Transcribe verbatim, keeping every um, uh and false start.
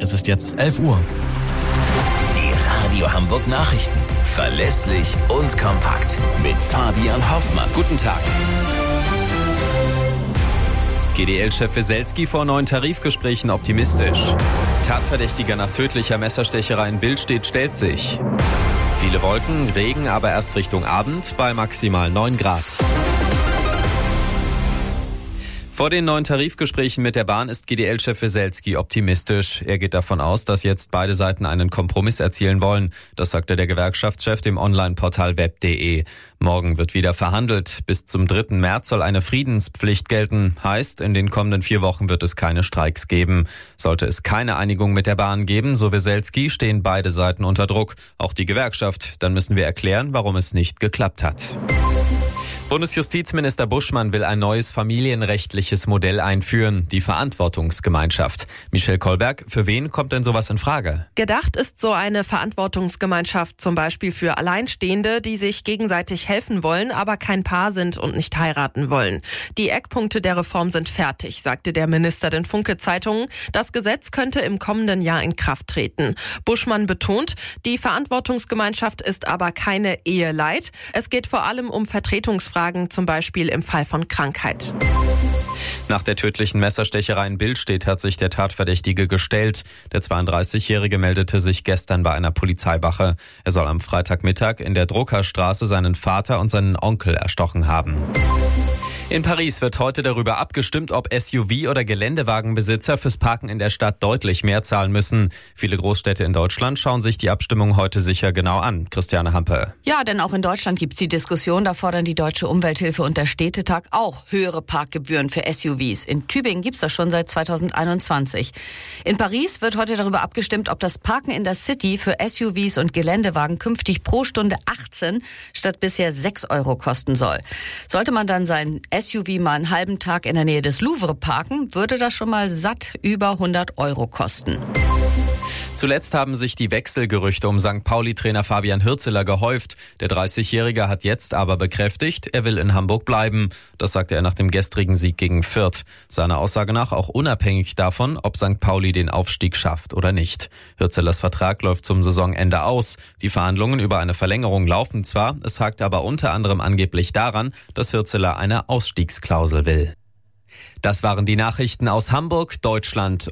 Es ist jetzt elf Uhr. Die Radio Hamburg Nachrichten. Verlässlich und kompakt. Mit Fabian Hoffmann. Guten Tag. G D L-Chef Weselski vor neuen Tarifgesprächen optimistisch. Tatverdächtiger nach tödlicher Messerstecherei in Billstedt stellt sich. Viele Wolken, Regen, aber erst Richtung Abend bei maximal neun Grad. Vor den neuen Tarifgesprächen mit der Bahn ist G D L-Chef Weselski optimistisch. Er geht davon aus, dass jetzt beide Seiten einen Kompromiss erzielen wollen. Das sagte der Gewerkschaftschef dem Online-Portal web punkt de. Morgen wird wieder verhandelt. Bis zum dritten März soll eine Friedenspflicht gelten. Heißt, in den kommenden vier Wochen wird es keine Streiks geben. Sollte es keine Einigung mit der Bahn geben, so Weselski, stehen beide Seiten unter Druck. Auch die Gewerkschaft. Dann müssen wir erklären, warum es nicht geklappt hat. Bundesjustizminister Buschmann will ein neues familienrechtliches Modell einführen, die Verantwortungsgemeinschaft. Michelle Kolberg, für wen kommt denn sowas in Frage? Gedacht ist so eine Verantwortungsgemeinschaft zum Beispiel für Alleinstehende, die sich gegenseitig helfen wollen, aber kein Paar sind und nicht heiraten wollen. Die Eckpunkte der Reform sind fertig, sagte der Minister den Funke-Zeitungen. Das Gesetz könnte im kommenden Jahr in Kraft treten. Buschmann betont, die Verantwortungsgemeinschaft ist aber keine Eheleit. Es geht vor allem um Vertretungsfragen, zum Beispiel im Fall von Krankheit. Nach der tödlichen Messerstecherei in Billstedt hat sich der Tatverdächtige gestellt. Der zweiunddreißigjährige meldete sich gestern bei einer Polizeiwache. Er soll am Freitagmittag in der Druckerstraße seinen Vater und seinen Onkel erstochen haben. In Paris wird heute darüber abgestimmt, ob S U V- oder Geländewagenbesitzer fürs Parken in der Stadt deutlich mehr zahlen müssen. Viele Großstädte in Deutschland schauen sich die Abstimmung heute sicher genau an. Christiane Hampe. Ja, denn auch in Deutschland gibt's die Diskussion. Da fordern die Deutsche Umwelthilfe und der Städtetag auch höhere Parkgebühren für S U Vs. In Tübingen gibt's das schon seit zweitausendeinundzwanzig. In Paris wird heute darüber abgestimmt, ob das Parken in der City für S U Vs und Geländewagen künftig pro Stunde achtzehn statt bisher sechs Euro kosten soll. Sollte man dann sein S U V mal einen halben Tag in der Nähe des Louvre parken, würde das schon mal satt über hundert Euro kosten. Zuletzt haben sich die Wechselgerüchte um Sankt Pauli-Trainer Fabian Hürzeler gehäuft. Der dreißigjährige hat jetzt aber bekräftigt, er will in Hamburg bleiben. Das sagte er nach dem gestrigen Sieg gegen Fürth. Seiner Aussage nach auch unabhängig davon, ob Sankt Pauli den Aufstieg schafft oder nicht. Hürzelers Vertrag läuft zum Saisonende aus. Die Verhandlungen über eine Verlängerung laufen zwar, es hakt aber unter anderem angeblich daran, dass Hürzeler eine Ausstiegsklausel will. Das waren die Nachrichten aus Hamburg, Deutschland